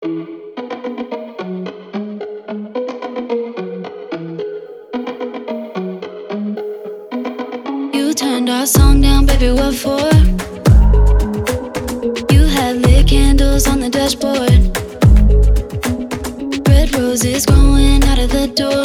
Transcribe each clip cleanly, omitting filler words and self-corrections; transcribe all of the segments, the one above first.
You turned our song down, baby, what for? You had lit candles on the dashboard. Red roses growing out of the door.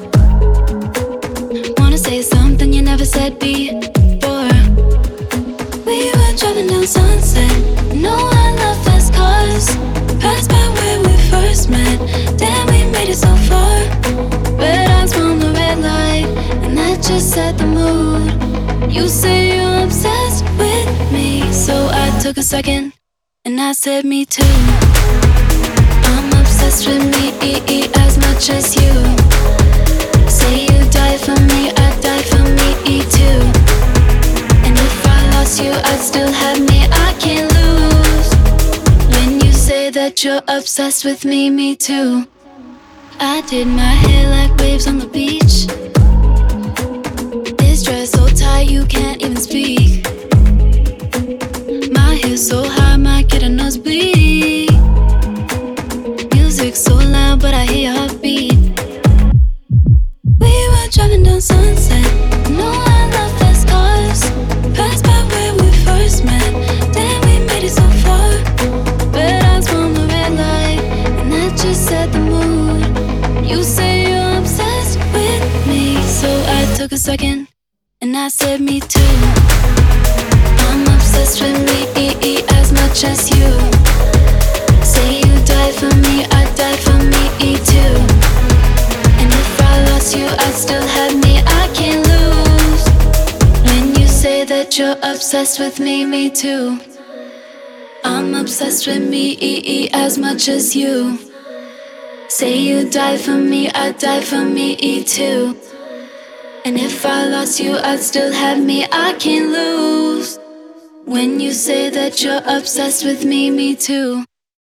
Wanna say something you never said before. We were driving down Sunset. No, I love fast cars. Passed by where we first met. Damn, we made it so far. Red eyes from the red light, and that just set the mood. You say you're obsessed with me, so I took a second and I said me too. I'm obsessed with me as much as you. Say you die for me, I'd die for me too. And if I lost you, I'd still have me, I can't lose. When you say that you're obsessed with me too. I did my hair like waves on the beach. This dress so tight you can't even speak. My hair's so high, might get a nosebleed. Music so loud, but I hear your heartbeat. We were driving down Sunset. No, I love fast cars. Passed by where we first met. Damn, we made it so far. Red eyes from the red light, and that just set the mood. You say you're obsessed with me, so I took a second and I said me too. I'm obsessed with me as much as you. Say you die for me, I'd die for me too. And if I lost you, I'd still have me, I can't lose. When you say that you're obsessed with me too. I'm obsessed with me as much as you. Say you die for me, I'd die for me too. And if I lost you, I'd still have me, I can't lose. When you say that you're obsessed with me too.